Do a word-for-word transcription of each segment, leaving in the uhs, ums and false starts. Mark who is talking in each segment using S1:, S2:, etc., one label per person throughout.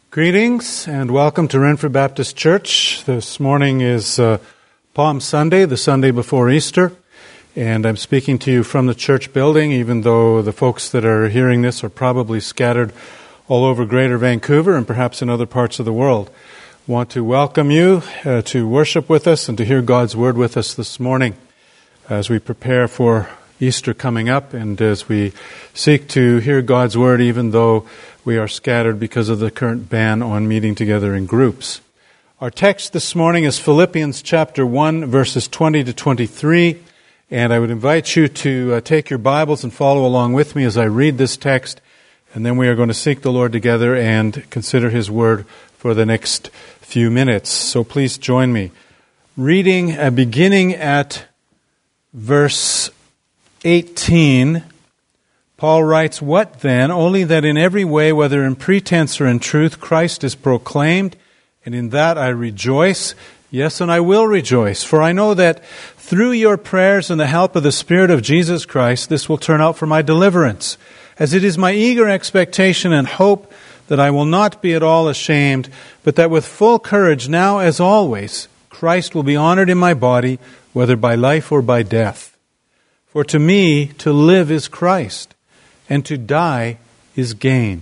S1: Greetings and welcome to Renfrew Baptist Church. This morning is uh, Palm Sunday, the Sunday before Easter, and I'm speaking to you from the church building, even though the folks that are hearing this are probably scattered all over Greater Vancouver and perhaps in other parts of the world. I want to welcome you uh, to worship with us and to hear God's Word with us this morning as we prepare for Easter coming up and as we seek to hear God's Word even though we are scattered because of the current ban on meeting together in groups. Our text this morning is Philippians chapter one, verses twenty to twenty-three, and I would invite you to uh, take your Bibles and follow along with me as I read this text, and then we are going to seek the Lord together and consider His Word for the next few minutes. So please join me. Reading, uh, beginning at verse eighteen, Paul writes, "What then? Only that in every way, whether in pretense or in truth, Christ is proclaimed, and in that I rejoice. Yes, and I will rejoice, for I know that through your prayers and the help of the Spirit of Jesus Christ, this will turn out for my deliverance, as it is my eager expectation and hope that I will not be at all ashamed, but that with full courage, now as always, Christ will be honored in my body, whether by life or by death. For to me, to live is Christ, and to die is gain.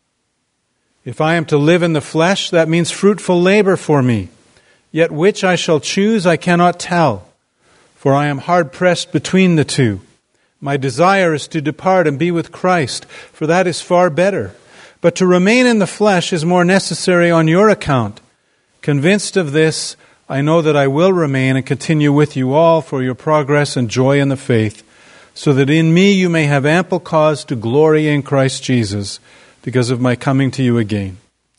S1: If I am to live in the flesh, that means fruitful labor for me. Yet which I shall choose, I cannot tell, for I am hard-pressed between the two. My desire is to depart and be with Christ, for that is far better. But to remain in the flesh is more necessary on your account. Convinced of this, I know that I will remain and continue with you all for your progress and joy in the faith, so that in me you may have ample cause to glory in Christ Jesus, because of my coming to you again.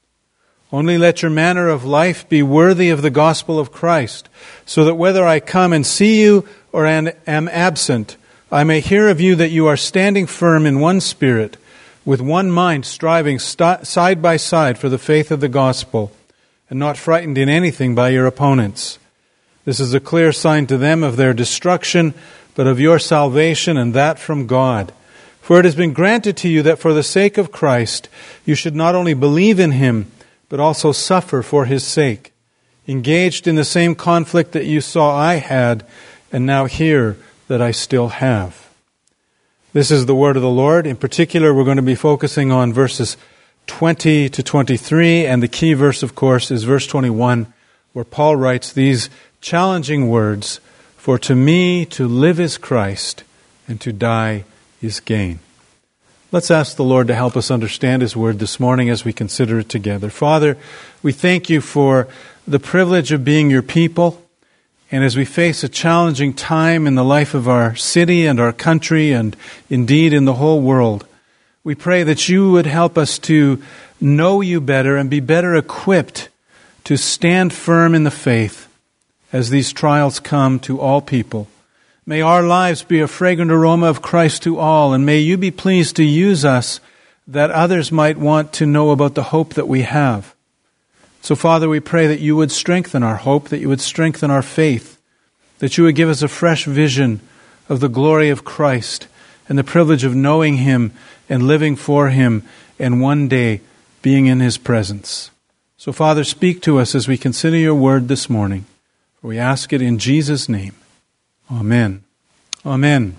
S1: Only let your manner of life be worthy of the gospel of Christ, so that whether I come and see you or am absent, I may hear of you that you are standing firm in one spirit, with one mind striving st- side by side for the faith of the gospel, and not frightened in anything by your opponents. This is a clear sign to them of their destruction, but of your salvation, and that from God. For it has been granted to you that for the sake of Christ you should not only believe in Him, but also suffer for His sake, engaged in the same conflict that you saw I had, and now hear that I still have." This is the word of the Lord. In particular, we're going to be focusing on verses twenty to twenty-three, and the key verse, of course, is verse twenty-one, where Paul writes these challenging words, "For to me to live is Christ, and to die is gain." Let's ask the Lord to help us understand His Word this morning as we consider it together. Father, we thank You for the privilege of being Your people, and as we face a challenging time in the life of our city and our country, and indeed in the whole world, we pray that You would help us to know You better and be better equipped to stand firm in the faith as these trials come to all people. May our lives be a fragrant aroma of Christ to all, and may You be pleased to use us that others might want to know about the hope that we have. So, Father, we pray that You would strengthen our hope, that You would strengthen our faith, that You would give us a fresh vision of the glory of Christ and the privilege of knowing Him and living for Him and one day being in His presence. So, Father, speak to us as we consider Your Word this morning. We ask it in Jesus' name. Amen. Amen.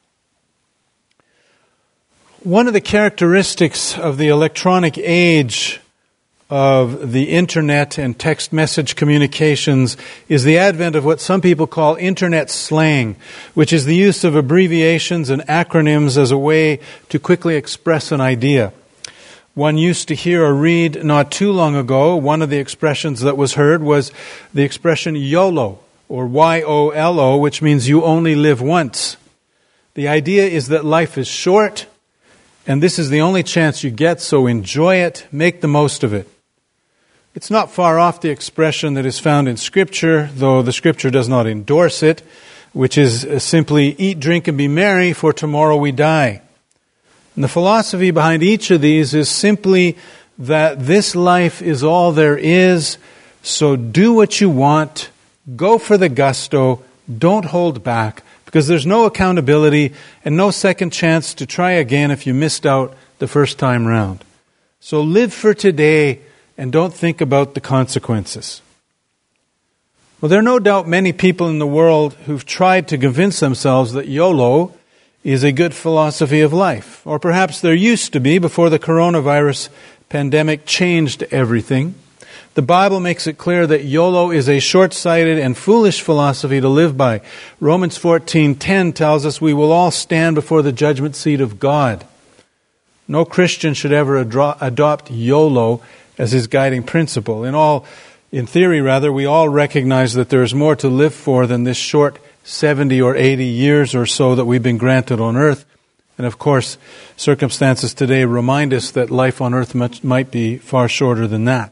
S1: One of the characteristics of the electronic age of the internet and text message communications is the advent of what some people call internet slang, which is the use of abbreviations and acronyms as a way to quickly express an idea. One used to hear or read not too long ago, one of the expressions that was heard was the expression YOLO, or Y O L O, which means you only live once. The idea is that life is short, and this is the only chance you get, so enjoy it, make the most of it. It's not far off the expression that is found in Scripture, though the Scripture does not endorse it, which is simply, "Eat, drink, and be merry, for tomorrow we die." And the philosophy behind each of these is simply that this life is all there is, so do what you want, go for the gusto, don't hold back, because there's no accountability and no second chance to try again if you missed out the first time round. So live for today and don't think about the consequences. Well, there are no doubt many people in the world who've tried to convince themselves that YOLO is a good philosophy of life. Or perhaps there used to be before the coronavirus pandemic changed everything. The Bible makes it clear that YOLO is a short-sighted and foolish philosophy to live by. Romans fourteen ten tells us we will all stand before the judgment seat of God. No Christian should ever adro- adopt YOLO as his guiding principle. In all, in theory rather, we all recognize that there is more to live for than this short seventy or eighty years or so that we've been granted on earth. And of course, circumstances today remind us that life on earth much, might be far shorter than that.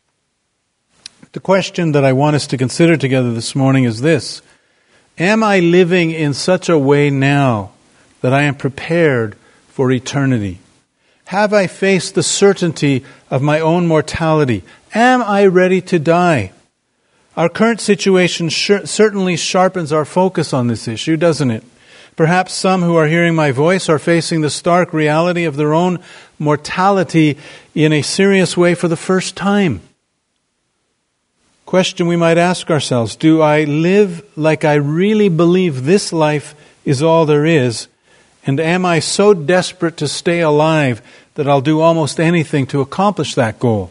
S1: The question that I want us to consider together this morning is this: am I living in such a way now that I am prepared for eternity? Have I faced the certainty of my own mortality? Am I ready to die? Our current situation sh- certainly sharpens our focus on this issue, doesn't it? Perhaps some who are hearing my voice are facing the stark reality of their own mortality in a serious way for the first time. Question we might ask ourselves: do I live like I really believe this life is all there is? And am I so desperate to stay alive that I'll do almost anything to accomplish that goal?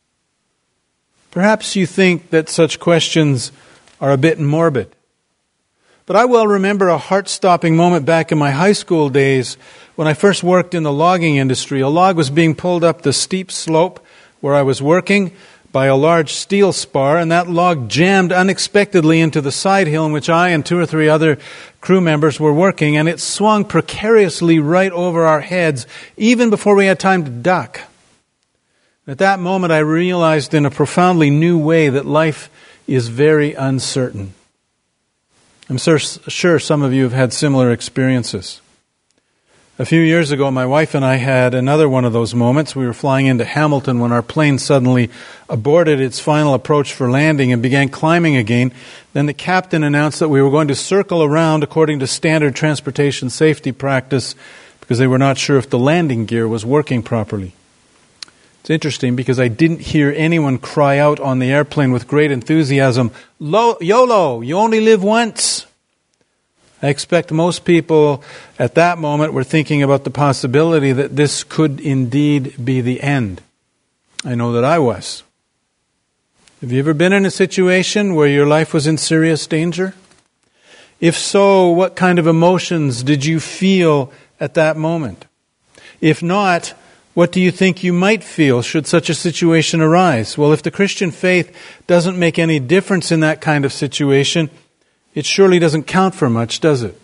S1: Perhaps you think that such questions are a bit morbid. But I well remember a heart-stopping moment back in my high school days when I first worked in the logging industry. A log was being pulled up the steep slope where I was working by a large steel spar, and that log jammed unexpectedly into the side hill in which I and two or three other crew members were working, and it swung precariously right over our heads even before we had time to duck. At that moment, I realized in a profoundly new way that life is very uncertain. I'm sure some of you have had similar experiences. A few years ago, my wife and I had another one of those moments. We were flying into Hamilton when our plane suddenly aborted its final approach for landing and began climbing again. Then the captain announced that we were going to circle around according to standard transportation safety practice because they were not sure if the landing gear was working properly. It's interesting because I didn't hear anyone cry out on the airplane with great enthusiasm, YOLO, you only live once. I expect most people at that moment were thinking about the possibility that this could indeed be the end. I know that I was. Have you ever been in a situation where your life was in serious danger? If so, what kind of emotions did you feel at that moment? If not, what do you think you might feel should such a situation arise? Well, if the Christian faith doesn't make any difference in that kind of situation, it surely doesn't count for much, does it?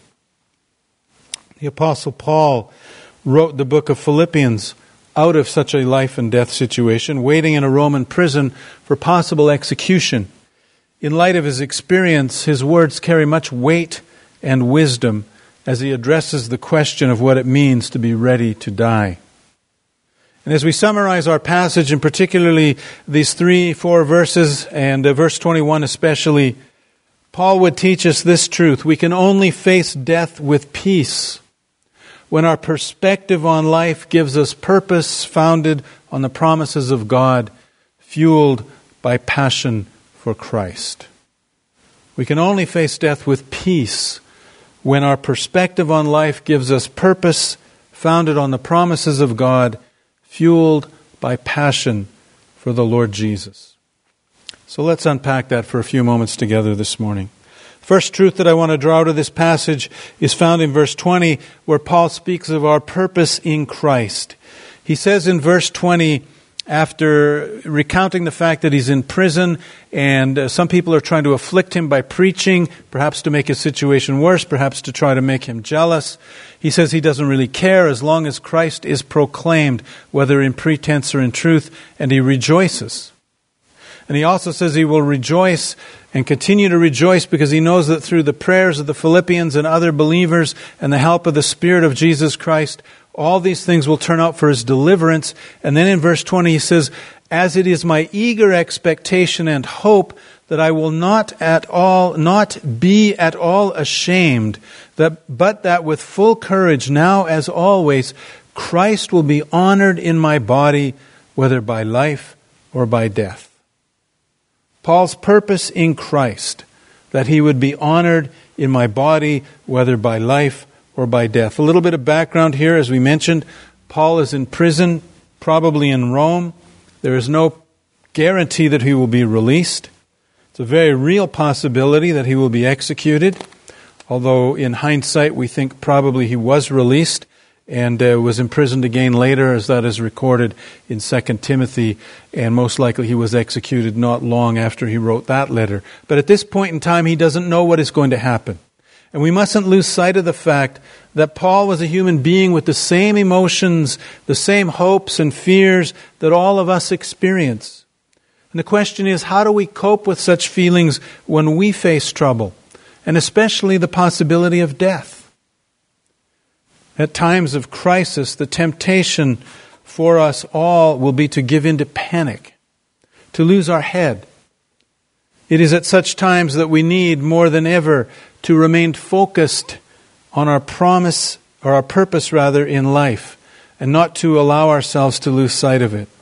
S1: The Apostle Paul wrote the book of Philippians out of such a life and death situation, waiting in a Roman prison for possible execution. In light of his experience, his words carry much weight and wisdom as he addresses the question of what it means to be ready to die. And as we summarize our passage, and particularly these three, four verses, and uh, verse twenty-one especially, Paul would teach us this truth: we can only face death with peace when our perspective on life gives us purpose founded on the promises of God, fueled by passion for Christ. We can only face death with peace when our perspective on life gives us purpose founded on the promises of God, fueled by passion for the Lord Jesus. So let's unpack that for a few moments together this morning. First truth that I want to draw out of this passage is found in verse twenty, where Paul speaks of our purpose in Christ. He says in verse twenty, after recounting the fact that he's in prison and uh, some people are trying to afflict him by preaching, perhaps to make his situation worse, perhaps to try to make him jealous, he says he doesn't really care as long as Christ is proclaimed, whether in pretense or in truth, and he rejoices. And he also says he will rejoice and continue to rejoice because he knows that through the prayers of the Philippians and other believers and the help of the Spirit of Jesus Christ, all these things will turn out for his deliverance. And then in verse twenty he says, as it is my eager expectation and hope that I will not at all, not be at all ashamed, that, but that with full courage now as always, Christ will be honored in my body, whether by life or by death. Paul's purpose in Christ, that he would be honored in my body, whether by life or by death. A little bit of background here, as we mentioned, Paul is in prison, probably in Rome. There is no guarantee that he will be released. It's a very real possibility that he will be executed, although in hindsight we think probably he was released and uh, was imprisoned again later, as that is recorded in Second Timothy, and most likely he was executed not long after he wrote that letter. But at this point in time, he doesn't know what is going to happen. And we mustn't lose sight of the fact that Paul was a human being with the same emotions, the same hopes and fears that all of us experience. And the question is, how do we cope with such feelings when we face trouble, and especially the possibility of death? At times of crisis, the temptation for us all will be to give in to panic, to lose our head. It is at such times that we need more than ever to remain focused on our promise, or our purpose rather, in life, and not to allow ourselves to lose sight of it.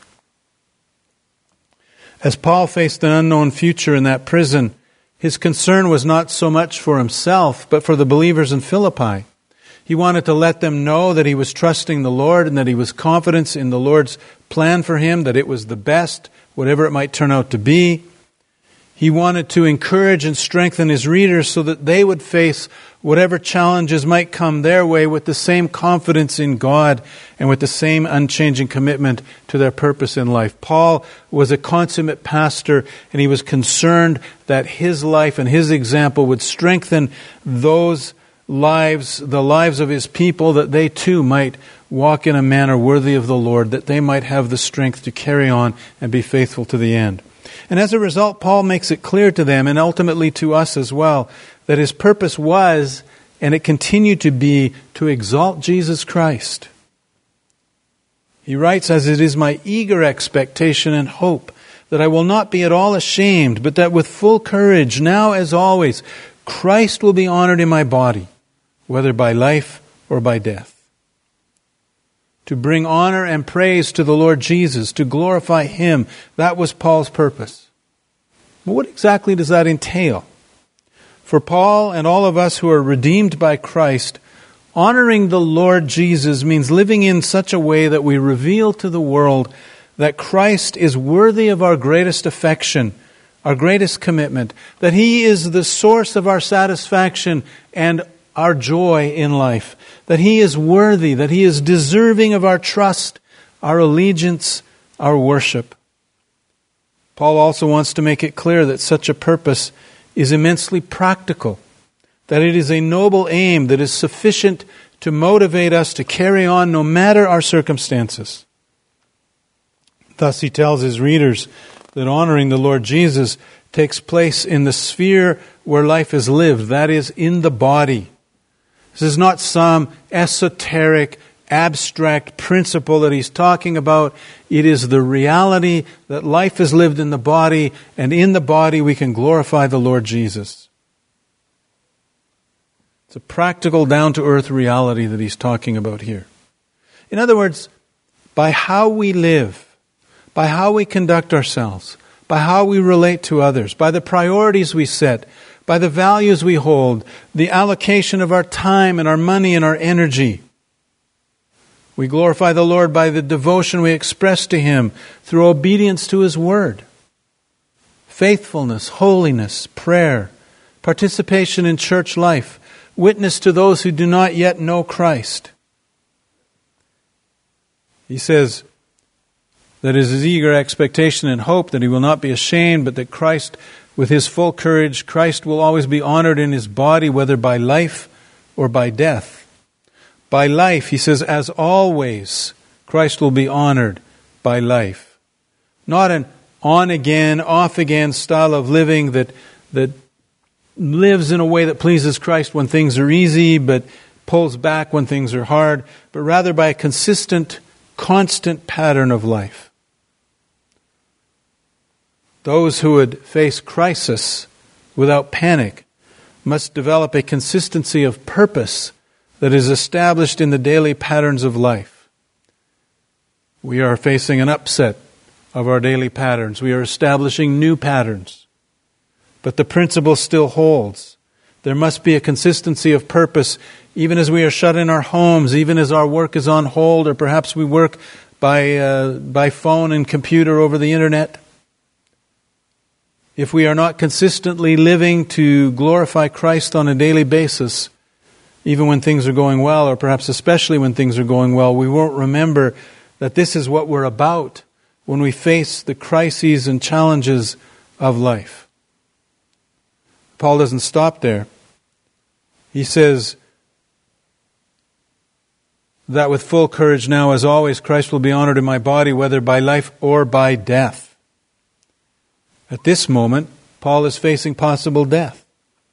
S1: As Paul faced an unknown future in that prison, his concern was not so much for himself, but for the believers in Philippi. He wanted to let them know that he was trusting the Lord and that he was confident in the Lord's plan for him, that it was the best, whatever it might turn out to be. He wanted to encourage and strengthen his readers so that they would face whatever challenges might come their way with the same confidence in God and with the same unchanging commitment to their purpose in life. Paul was a consummate pastor, and he was concerned that his life and his example would strengthen those lives, the lives of his people, that they too might walk in a manner worthy of the Lord, that they might have the strength to carry on and be faithful to the end. And as a result, Paul makes it clear to them, and ultimately to us as well, that his purpose was, and it continued to be, to exalt Jesus Christ. He writes, "As it is my eager expectation and hope that I will not be at all ashamed, but that with full courage, now as always, Christ will be honored in my body, whether by life or by death." To bring honor and praise to the Lord Jesus, to glorify Him, that was Paul's purpose. But what exactly does that entail? For Paul and all of us who are redeemed by Christ, honoring the Lord Jesus means living in such a way that we reveal to the world that Christ is worthy of our greatest affection, our greatest commitment, that He is the source of our satisfaction and our joy in life, that He is worthy, that He is deserving of our trust, our allegiance, our worship. Paul also wants to make it clear that such a purpose is immensely practical, that it is a noble aim that is sufficient to motivate us to carry on no matter our circumstances. Thus he tells his readers that honoring the Lord Jesus takes place in the sphere where life is lived, that is, in the body. This is not some esoteric, abstract principle that he's talking about. It is the reality that life is lived in the body, and in the body we can glorify the Lord Jesus. It's a practical, down-to-earth reality that he's talking about here. In other words, by how we live, by how we conduct ourselves, by how we relate to others, by the priorities we set, by the values we hold, the allocation of our time and our money and our energy. We glorify the Lord by the devotion we express to Him through obedience to His Word. Faithfulness, holiness, prayer, participation in church life, witness to those who do not yet know Christ. He says that it is His eager expectation and hope that He will not be ashamed, but that Christ, with His full courage, Christ will always be honored in His body, whether by life or by death. By life, he says, as always, Christ will be honored by life. Not an on-again, off-again style of living that, that lives in a way that pleases Christ when things are easy, but pulls back when things are hard, but rather by a consistent, constant pattern of life. Those who would face crisis without panic must develop a consistency of purpose that is established in the daily patterns of life. We are facing an upset, of our daily patterns. We are establishing new patterns. But the principle still holds. There must be a consistency of purpose, even as we are shut in our homes, even as our work is on hold, or perhaps we work by uh, by phone and computer over the internet. If we are not consistently living to glorify Christ on a daily basis, even when things are going well, or perhaps especially when things are going well, we won't remember that this is what we're about when we face the crises and challenges of life. Paul doesn't stop there. He says that with full courage now, as always, Christ will be honored in my body, whether by life or by death. At this moment, Paul is facing possible death.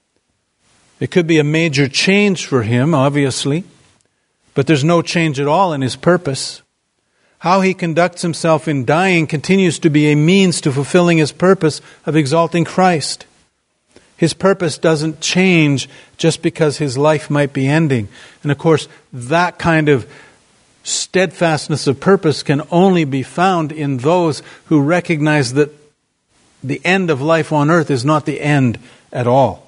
S1: It could be a major change for him, obviously, but there's no change at all in his purpose. How he conducts himself in dying continues to be a means to fulfilling his purpose of exalting Christ. His purpose doesn't change just because his life might be ending. And of course, that kind of steadfastness of purpose can only be found in those who recognize that the end of life on earth is not the end at all.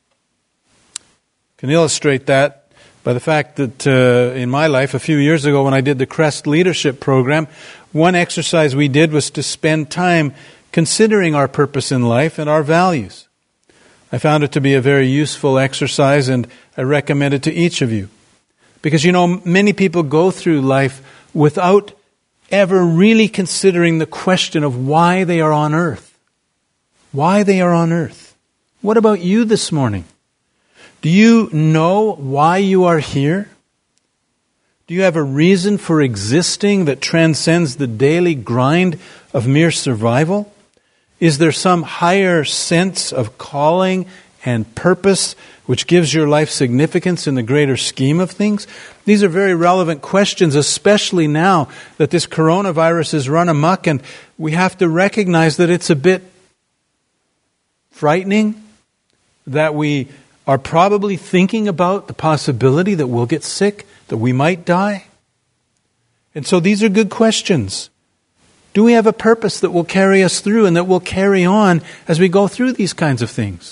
S1: I can illustrate that by the fact that uh, in my life, a few years ago when I did the Crest Leadership Program, one exercise we did was to spend time considering our purpose in life and our values. I found it to be a very useful exercise, and I recommend it to each of you. Because, you know, many people go through life without ever really considering the question of why they are on earth. Why they are on earth. What about you this morning? Do you know why you are here? Do you have a reason for existing that transcends the daily grind of mere survival? Is there some higher sense of calling and purpose which gives your life significance in the greater scheme of things? These are very relevant questions, especially now that this coronavirus has run amok, and we have to recognize that it's a bit frightening, that we are probably thinking about the possibility that we'll get sick, that we might die. And so these are good questions. Do we have a purpose that will carry us through and that will carry on as we go through these kinds of things?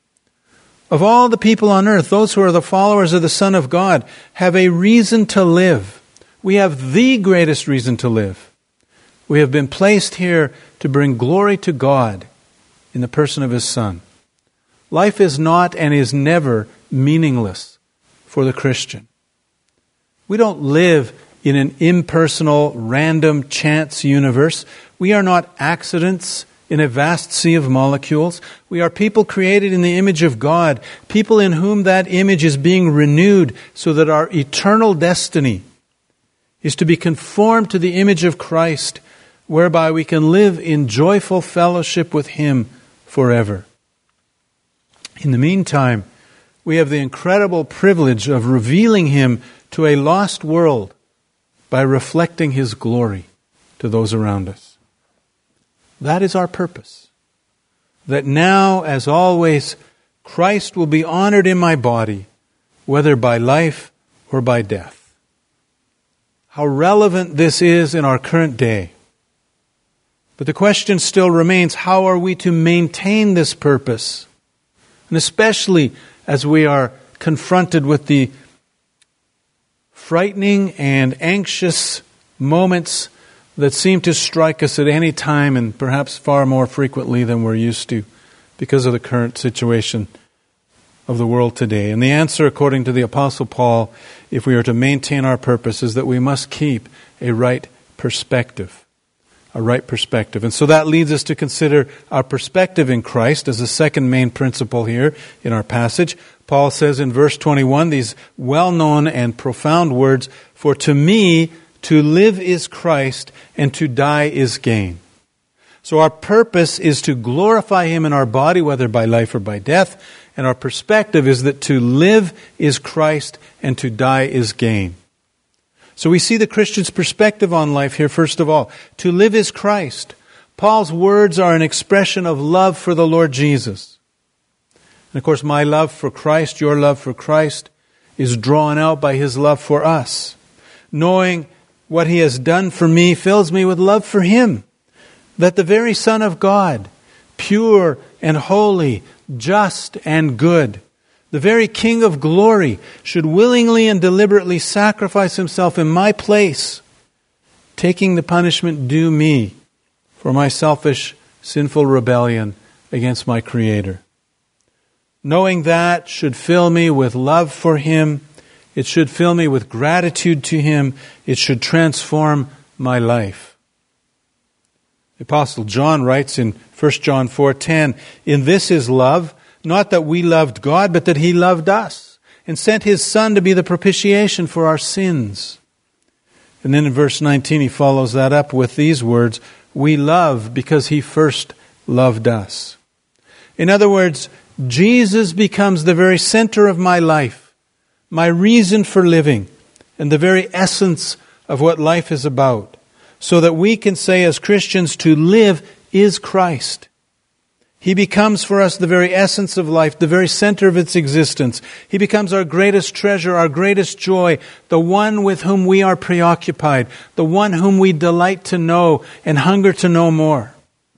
S1: Of all the people on earth, those who are the followers of the Son of God have a reason to live. We have the greatest reason to live. We have been placed here to bring glory to God in the person of His Son. Life is not and is never meaningless for the Christian. We don't live in an impersonal, random, chance universe. We are not accidents in a vast sea of molecules. We are people created in the image of God, people in whom that image is being renewed so that our eternal destiny is to be conformed to the image of Christ, whereby we can live in joyful fellowship with Him forever. In the meantime, we have the incredible privilege of revealing Him to a lost world by reflecting His glory to those around us. That is our purpose. That now, as always, Christ will be honored in my body, whether by life or by death. How relevant this is in our current day. But the question still remains, how are we to maintain this purpose? And especially as we are confronted with the frightening and anxious moments that seem to strike us at any time and perhaps far more frequently than we're used to because of the current situation of the world today. And the answer, according to the Apostle Paul, if we are to maintain our purpose, is that we must keep a right perspective. A right perspective. And so that leads us to consider our perspective in Christ as the second main principle here in our passage. Paul says in verse twenty-one these well-known and profound words, "For to me to live is Christ, and to die is gain." So our purpose is to glorify Him in our body, whether by life or by death. And our perspective is that to live is Christ, and to die is gain. So we see the Christian's perspective on life here, first of all. To live is Christ. Paul's words are an expression of love for the Lord Jesus. And of course, my love for Christ, your love for Christ, is drawn out by His love for us. Knowing what He has done for me fills me with love for Him. that the very Son of God, pure and holy, just and good, the very King of glory, should willingly and deliberately sacrifice himself in my place, taking the punishment due me for my selfish, sinful rebellion against my Creator. Knowing that should fill me with love for Him. It should fill me with gratitude to Him. It should transform my life. The Apostle John writes in First John four ten, "In this is love, not that we loved God, but that He loved us, and sent His Son to be the propitiation for our sins." And then in verse nineteen he follows that up with these words, "We love because He first loved us." In other words, Jesus becomes the very center of my life, my reason for living, and the very essence of what life is about, so that we can say as Christians, to live is Christ. He becomes for us the very essence of life, the very center of its existence. He becomes our greatest treasure, our greatest joy, the one with whom we are preoccupied, the one whom we delight to know and hunger to know more.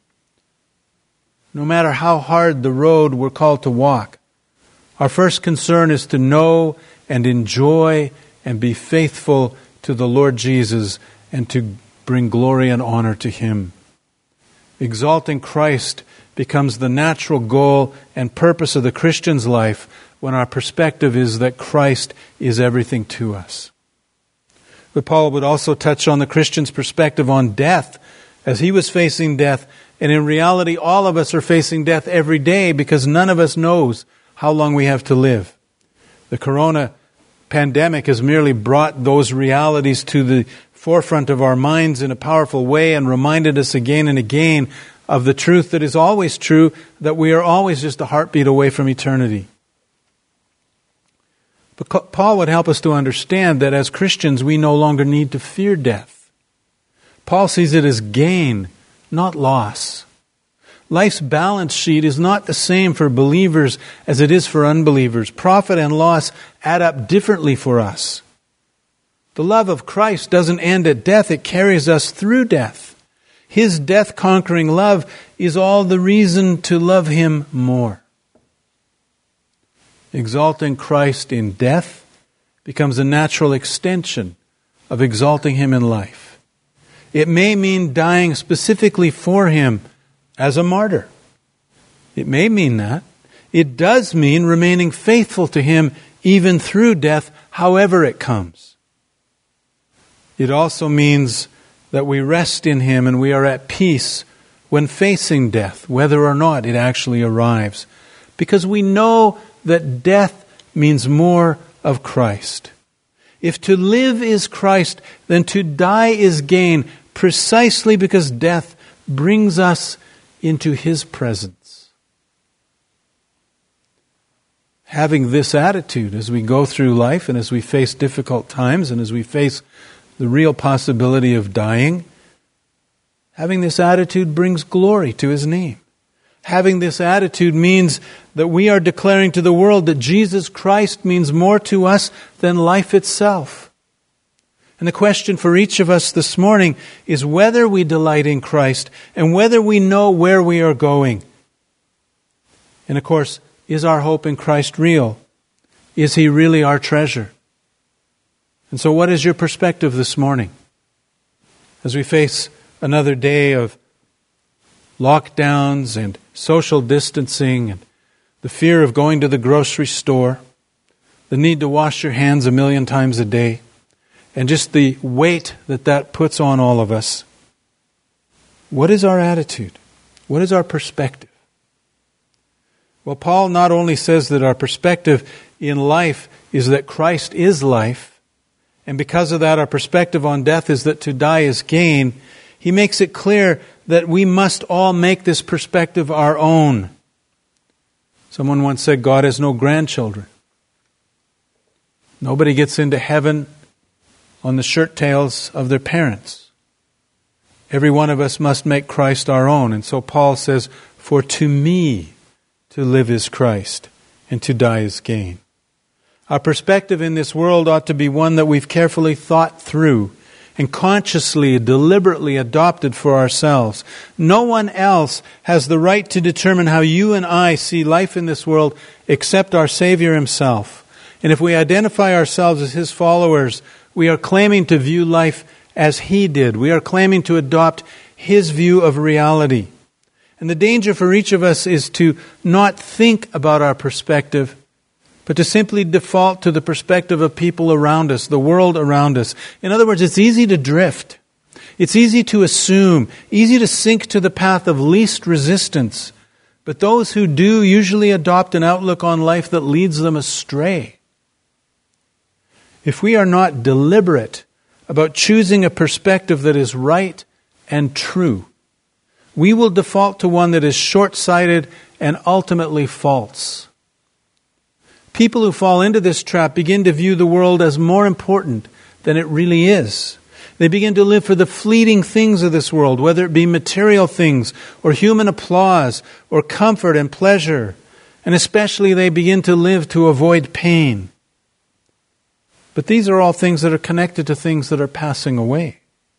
S1: No matter how hard the road we're called to walk, our first concern is to know and enjoy and be faithful to the Lord Jesus and to bring glory and honor to Him. Exalting Christ becomes the natural goal and purpose of the Christian's life when our perspective is that Christ is everything to us. But Paul would also touch on the Christian's perspective on death as he was facing death. And in reality, all of us are facing death every day because none of us knows how long we have to live. The corona pandemic has merely brought those realities to the forefront of our minds in a powerful way and reminded us again and again of the truth that is always true, that we are always just a heartbeat away from eternity. But Paul would help us to understand that as Christians, we no longer need to fear death. Paul sees it as gain, not loss. Life's balance sheet is not the same for believers as it is for unbelievers. Profit and loss add up differently for us. The love of Christ doesn't end at death, it carries us through death. His death-conquering love is all the reason to love Him more. Exalting Christ in death becomes a natural extension of exalting Him in life. It may mean dying specifically for Him as a martyr. It may mean that. It does mean remaining faithful to Him even through death, however it comes. It also means that we rest in Him and we are at peace when facing death, whether or not it actually arrives, because we know that death means more of Christ. If to live is Christ, then to die is gain, precisely because death brings us into His presence. Having this attitude as we go through life and as we face difficult times and as we face the real possibility of dying, having this attitude brings glory to His name. Having this attitude means that we are declaring to the world that Jesus Christ means more to us than life itself. And the question for each of us this morning is whether we delight in Christ and whether we know where we are going. And of course, is our hope in Christ real? Is He really our treasure? And so what is your perspective this morning? As we face another day of lockdowns and social distancing and the fear of going to the grocery store, the need to wash your hands a million times a day, and just the weight that that puts on all of us, what is our attitude? What is our perspective? Well, Paul not only says that our perspective in life is that Christ is life, and because of that, our perspective on death is that to die is gain. He makes it clear that we must all make this perspective our own. Someone once said, God has no grandchildren. Nobody gets into heaven on the shirt tails of their parents. Every one of us must make Christ our own. And so Paul says, for to me to live is Christ, and to die is gain. Our perspective in this world ought to be one that we've carefully thought through. and consciously, deliberately adopted for ourselves. No one else has the right to determine how you and I see life in this world except our Savior Himself. And if we identify ourselves as His followers, we are claiming to view life as He did. We are claiming to adopt His view of reality. And the danger for each of us is to not think about our perspective, but to simply default to the perspective of people around us, the world around us. In other words, it's easy to drift. It's easy to assume, easy to sink to the path of least resistance. But those who do usually adopt an outlook on life that leads them astray. If we are not deliberate about choosing a perspective that is right and true, we will default to one that is short-sighted and ultimately false. People who fall into this trap begin to view the world as more important than it really is. They begin to live for the fleeting things of this world, whether it be material things or human applause or comfort and pleasure. And especially they begin to live to avoid pain. But these are all things that are connected to things that are passing away.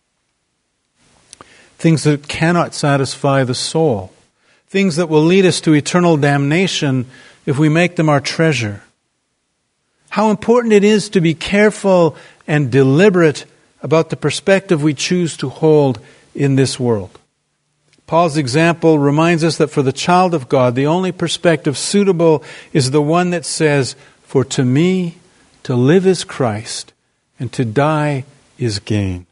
S1: Things that cannot satisfy the soul. Things that will lead us to eternal damnation if we make them our treasure. How important it is to be careful and deliberate about the perspective we choose to hold in this world. Paul's example reminds us that for the child of God, the only perspective suitable is the one that says, "For to me, to live is Christ, and to die is gain."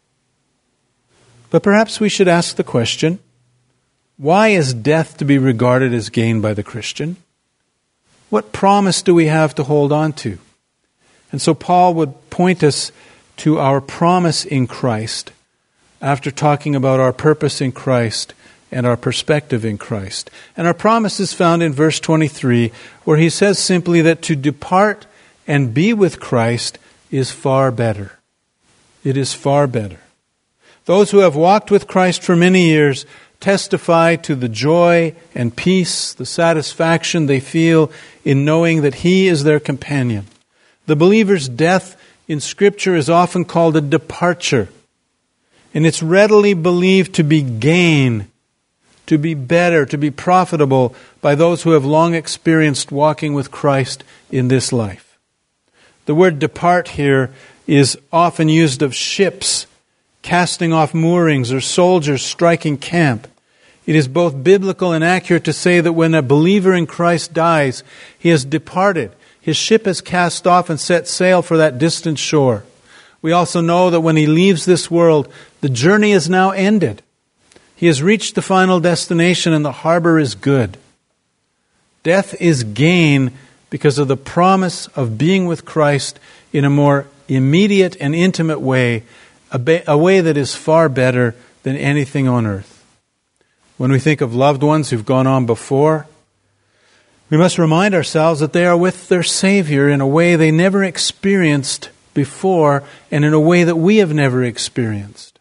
S1: But perhaps we should ask the question, why is death to be regarded as gain by the Christian? What promise do we have to hold on to? And so Paul would point us to our promise in Christ after talking about our purpose in Christ and our perspective in Christ. And our promise is found in verse twenty-three, where he says simply that to depart and be with Christ is far better. It is far better. Those who have walked with Christ for many years testify to the joy and peace, the satisfaction they feel in knowing that He is their companion. The believer's death in Scripture is often called a departure, and it's readily believed to be gain, to be better, to be profitable by those who have long experienced walking with Christ in this life. The word depart here is often used of ships casting off moorings or soldiers striking camp. It is both biblical and accurate to say that when a believer in Christ dies, he has departed. His ship has cast off and set sail for that distant shore. We also know that when he leaves this world, the journey is now ended. He has reached the final destination and the harbor is good. Death is gain because of the promise of being with Christ in a more immediate and intimate way, a, ba- a way that is far better than anything on earth. When we think of loved ones who've gone on before, we must remind ourselves that they are with their Savior in a way they never experienced before and in a way that we have never experienced.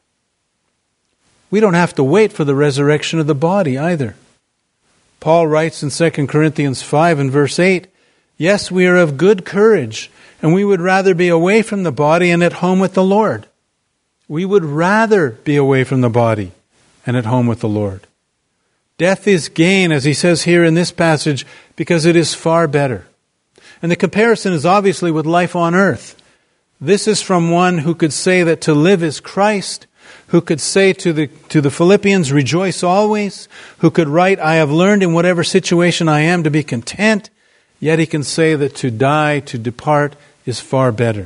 S1: We don't have to wait for the resurrection of the body either. Paul writes in Second Corinthians five and verse eight, "Yes, we are of good courage, and we would rather be away from the body and at home with the Lord." We would rather be away from the body and at home with the Lord. Death is gain, as he says here in this passage, because it is far better. And the comparison is obviously with life on earth. This is from one who could say that to live is Christ, who could say to the to the Philippians, "Rejoice always," who could write, "I have learned in whatever situation I am to be content," yet he can say that to die, to depart, is far better.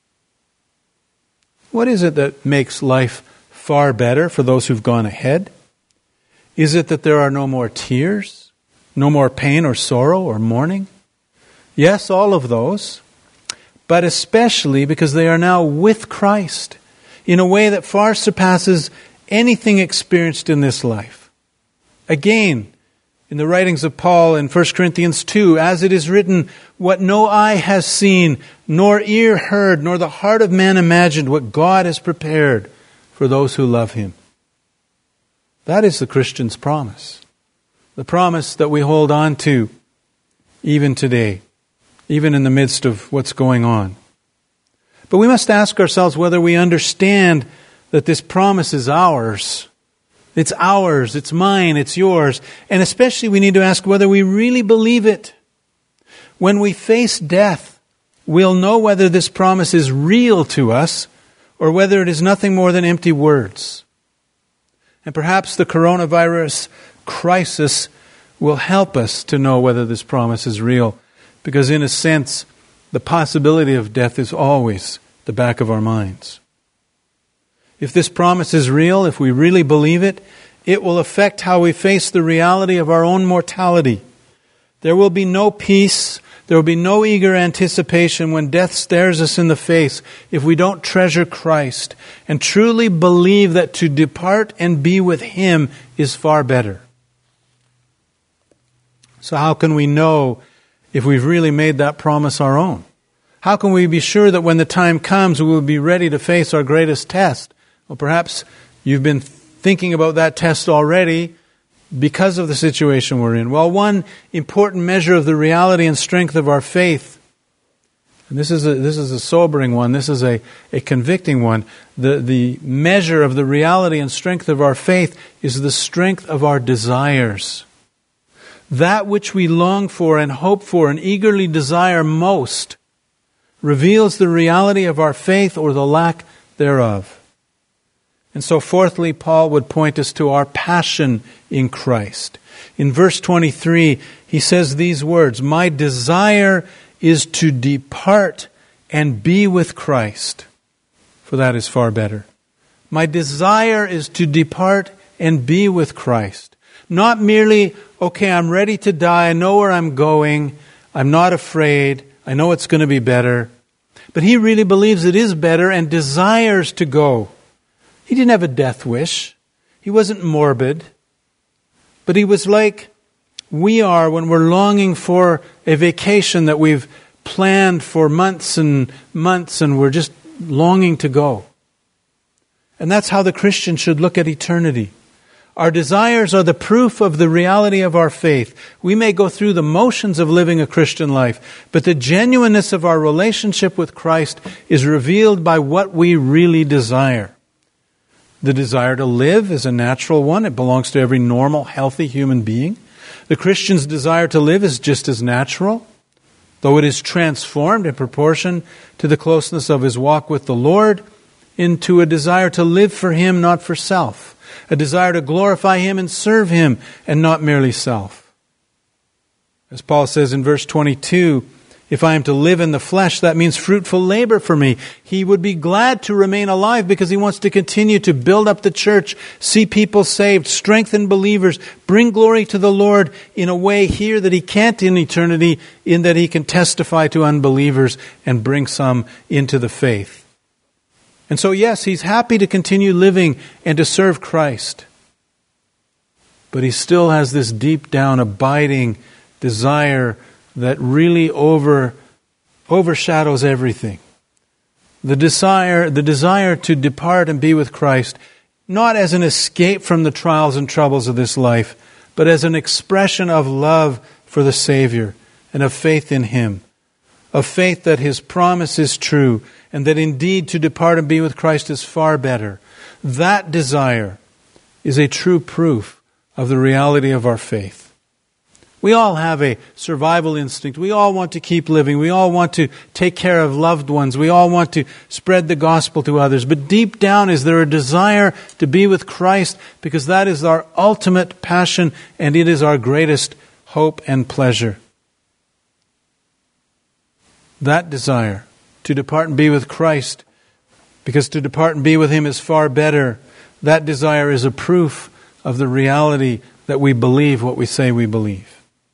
S1: What is it that makes life far better for those who've gone ahead? Is it that there are no more tears, no more pain or sorrow or mourning? Yes, all of those, but especially because they are now with Christ in a way that far surpasses anything experienced in this life. Again, in the writings of Paul in First Corinthians two, as it is written, "What no eye has seen, nor ear heard, nor the heart of man imagined, what God has prepared for those who love Him." That is the Christian's promise. The promise that we hold on to even today, even in the midst of what's going on. But we must ask ourselves whether we understand that this promise is ours. It's ours, it's mine, it's yours. And especially we need to ask whether we really believe it. When we face death, we'll know whether this promise is real to us or whether it is nothing more than empty words. And perhaps the coronavirus crisis will help us to know whether this promise is real, because in a sense, the possibility of death is always the back of our minds. If this promise is real, if we really believe it, it will affect how we face the reality of our own mortality. There will be no peace, there will be no eager anticipation when death stares us in the face if we don't treasure Christ and truly believe that to depart and be with Him is far better. So how can we know if we've really made that promise our own? How can we be sure that when the time comes, we will be ready to face our greatest test? Well, perhaps you've been thinking about that test already because of the situation we're in. Well, one important measure of the reality and strength of our faith, and this is a, this is a sobering one, this is a, a convicting one, the, the measure of the reality and strength of our faith is the strength of our desires. That which we long for and hope for and eagerly desire most reveals the reality of our faith or the lack thereof. And so fourthly, Paul would point us to our passion in Christ. In verse twenty-three, he says these words, "My desire is to depart and be with Christ, for that is far better." My desire is to depart and be with Christ. Not merely, okay, I'm ready to die, I know where I'm going, I'm not afraid, I know it's going to be better. But he really believes it is better and desires to go. He didn't have a death wish. He wasn't morbid. But he was like we are when we're longing for a vacation that we've planned for months and months and we're just longing to go. And that's how the Christian should look at eternity. Our desires are the proof of the reality of our faith. We may go through the motions of living a Christian life, but the genuineness of our relationship with Christ is revealed by what we really desire. The desire to live is a natural one. It belongs to every normal, healthy human being. The Christian's desire to live is just as natural, though it is transformed in proportion to the closeness of his walk with the Lord into a desire to live for Him, not for self. A desire to glorify Him and serve Him, and not merely self. As Paul says in verse twenty-two, if I am to live in the flesh, that means fruitful labor for me. He would be glad to remain alive because he wants to continue to build up the church, see people saved, strengthen believers, bring glory to the Lord in a way here that he can't in eternity, in that he can testify to unbelievers and bring some into the faith. And so yes, he's happy to continue living and to serve Christ. But he still has this deep down abiding desire that really over overshadows everything. The desire, the desire to depart and be with Christ, not as an escape from the trials and troubles of this life, but as an expression of love for the Savior and of faith in Him, of faith that His promise is true and that indeed to depart and be with Christ is far better. That desire is a true proof of the reality of our faith. We all have a survival instinct. We all want to keep living. We all want to take care of loved ones. We all want to spread the gospel to others. But deep down, is there a desire to be with Christ? Because that is our ultimate passion and it is our greatest hope and pleasure. That desire to depart and be with Christ, because to depart and be with Him is far better. That desire is a proof of the reality that we believe what we say we believe.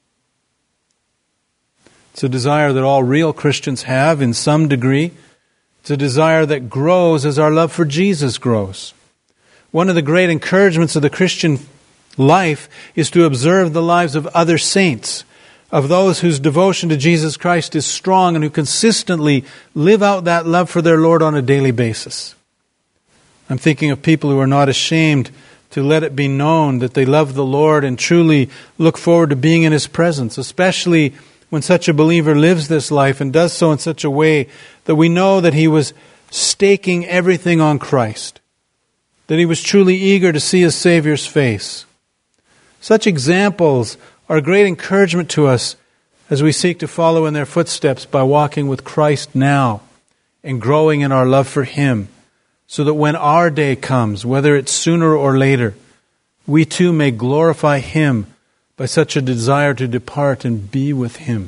S1: It's a desire that all real Christians have in some degree. It's a desire that grows as our love for Jesus grows. One of the great encouragements of the Christian life is to observe the lives of other saints, of those whose devotion to Jesus Christ is strong and who consistently live out that love for their Lord on a daily basis. I'm thinking of people who are not ashamed to let it be known that they love the Lord and truly look forward to being in His presence, especially when such a believer lives this life and does so in such a way that we know that he was staking everything on Christ, that he was truly eager to see his Savior's face. Such examples are a great encouragement to us as we seek to follow in their footsteps by walking with Christ now and growing in our love for Him, so that when our day comes, whether it's sooner or later, we too may glorify Him by such a desire to depart and be with Him.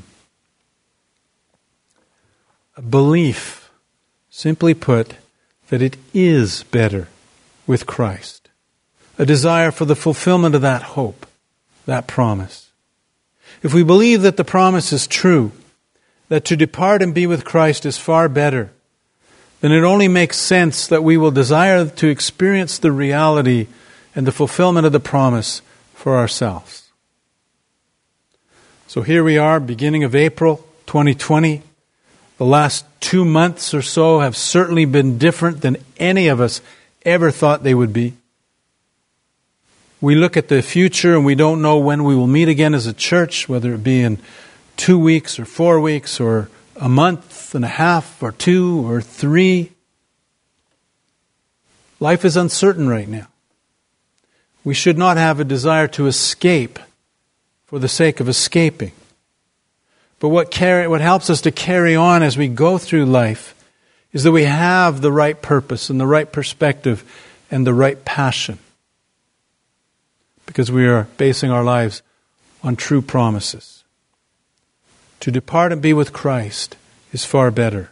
S1: A belief, simply put, that it is better with Christ. A desire for the fulfillment of that hope, that promise. If we believe that the promise is true, that to depart and be with Christ is far better, then it only makes sense that we will desire to experience the reality and the fulfillment of the promise for ourselves. So here we are, beginning of April twenty twenty. The last two months or so have certainly been different than any of us ever thought they would be. We look at the future and we don't know when we will meet again as a church, whether it be in two weeks or four weeks or a month and a half or two or three. Life is uncertain right now. We should not have a desire to escape for the sake of escaping. But what carry, what helps us to carry on as we go through life is that we have the right purpose and the right perspective and the right passion, because we are basing our lives on true promises. To depart and be with Christ is far better.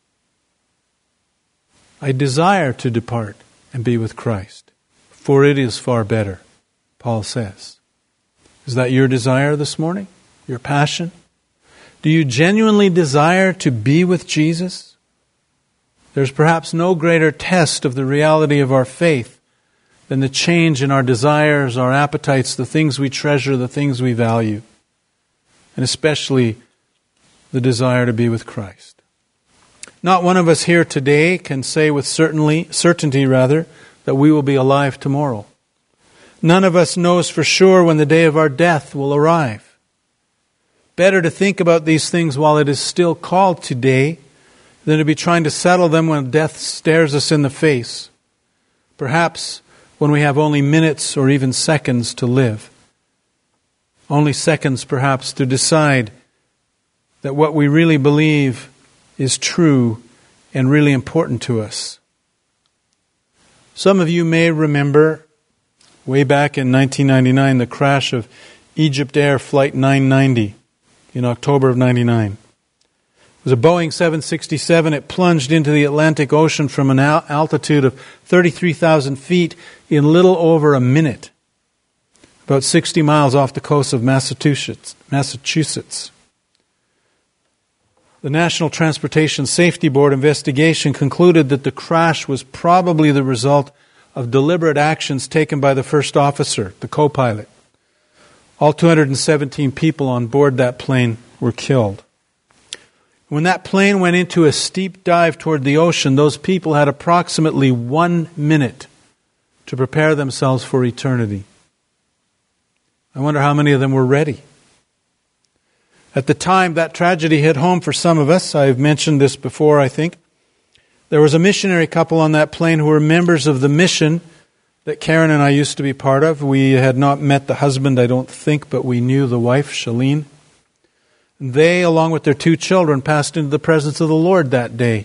S1: I desire to depart and be with Christ, for it is far better, Paul says. Is that your desire this morning? Your passion? Do you genuinely desire to be with Jesus? There's perhaps no greater test of the reality of our faith than the change in our desires, our appetites, the things we treasure, the things we value, and especially the desire to be with Christ. Not one of us here today can say with certainly, certainty rather, that we will be alive tomorrow. None of us knows for sure when the day of our death will arrive. Better to think about these things while it is still called today than to be trying to settle them when death stares us in the face, perhaps when we have only minutes or even seconds to live. Only seconds perhaps to decide that what we really believe is true and really important to us. Some of you may remember way back in nineteen ninety-nine the crash of Egypt Air Flight nine ninety in October of ninety-nine. It was a Boeing seven sixty-seven. It plunged into the Atlantic Ocean from an al- altitude of thirty-three thousand feet in little over a minute, about sixty miles off the coast of Massachusetts. Massachusetts. The National Transportation Safety Board investigation concluded that the crash was probably the result of deliberate actions taken by the first officer, the co-pilot. All two hundred seventeen people on board that plane were killed. When that plane went into a steep dive toward the ocean, those people had approximately one minute to prepare themselves for eternity. I wonder how many of them were ready. At the time that tragedy hit home for some of us, I've mentioned this before, I think, there was a missionary couple on that plane who were members of the mission that Karen and I used to be part of. We had not met the husband, I don't think, but we knew the wife, Shalene. They, along with their two children, passed into the presence of the Lord that day.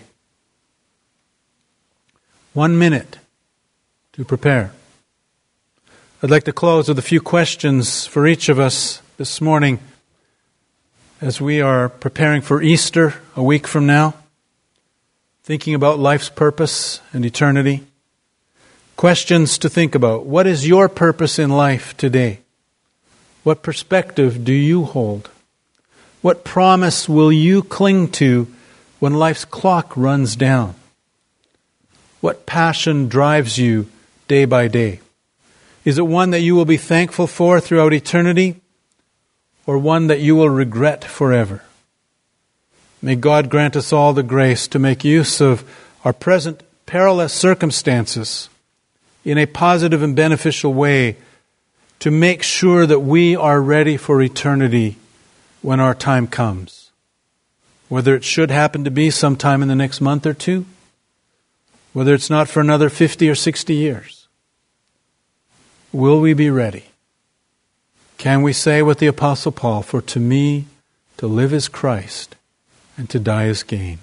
S1: One minute to prepare. I'd like to close with a few questions for each of us this morning as we are preparing for Easter a week from now, thinking about life's purpose and eternity. Questions to think about. What is your purpose in life today? What perspective do you hold? What promise will you cling to when life's clock runs down? What passion drives you day by day? Is it one that you will be thankful for throughout eternity, or one that you will regret forever? May God grant us all the grace to make use of our present perilous circumstances in a positive and beneficial way to make sure that we are ready for eternity when our time comes. Whether it should happen to be sometime in the next month or two, whether it's not for another fifty or sixty years. Will we be ready? Can we say with the Apostle Paul, "For to me to live is Christ, and to die is gain"?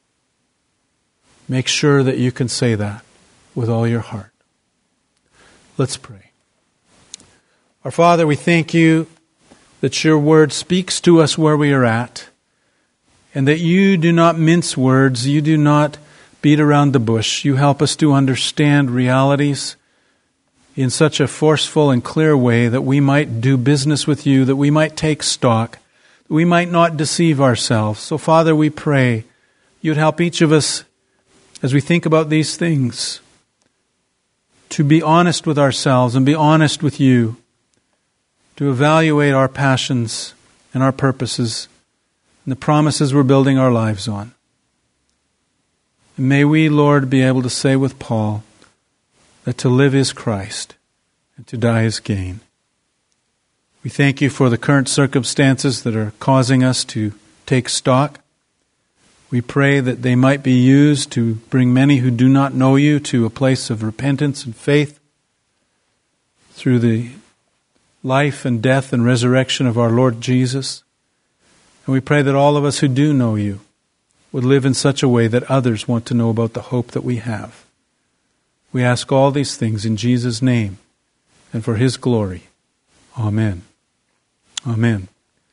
S1: Make sure that you can say that with all your heart. Let's pray. Our Father, we thank you that your word speaks to us where we are at, and that you do not mince words, you do not beat around the bush. You help us to understand realities in such a forceful and clear way that we might do business with you, that we might take stock, that we might not deceive ourselves. So, Father, we pray you'd help each of us as we think about these things to be honest with ourselves and be honest with you, to evaluate our passions and our purposes and the promises we're building our lives on. And may we, Lord, be able to say with Paul that to live is Christ and to die is gain. We thank you for the current circumstances that are causing us to take stock. We pray that they might be used to bring many who do not know you to a place of repentance and faith through the life and death and resurrection of our Lord Jesus. And we pray that all of us who do know you would live in such a way that others want to know about the hope that we have. We ask all these things in Jesus' name and for his glory. Amen. Amen.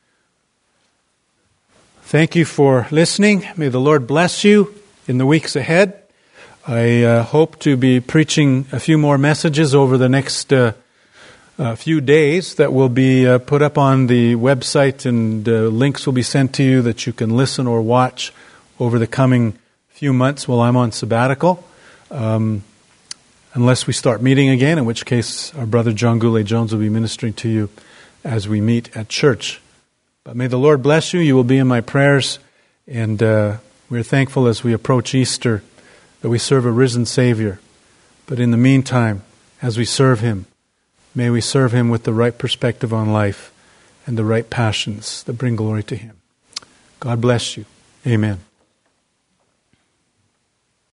S1: Thank you for listening. May the Lord bless you in the weeks ahead. I uh, hope to be preaching a few more messages over the next uh, uh, few days that will be uh, put up on the website, and uh, links will be sent to you that you can listen or watch over the coming few months while I'm on sabbatical. Um, unless we start meeting again, in which case our brother John Goulet-Jones will be ministering to you as we meet at church. But may the Lord bless you. You will be in my prayers. And uh, we're thankful as we approach Easter that we serve a risen Savior. But in the meantime, as we serve him, may we serve him with the right perspective on life and the right passions that bring glory to him. God bless you. Amen.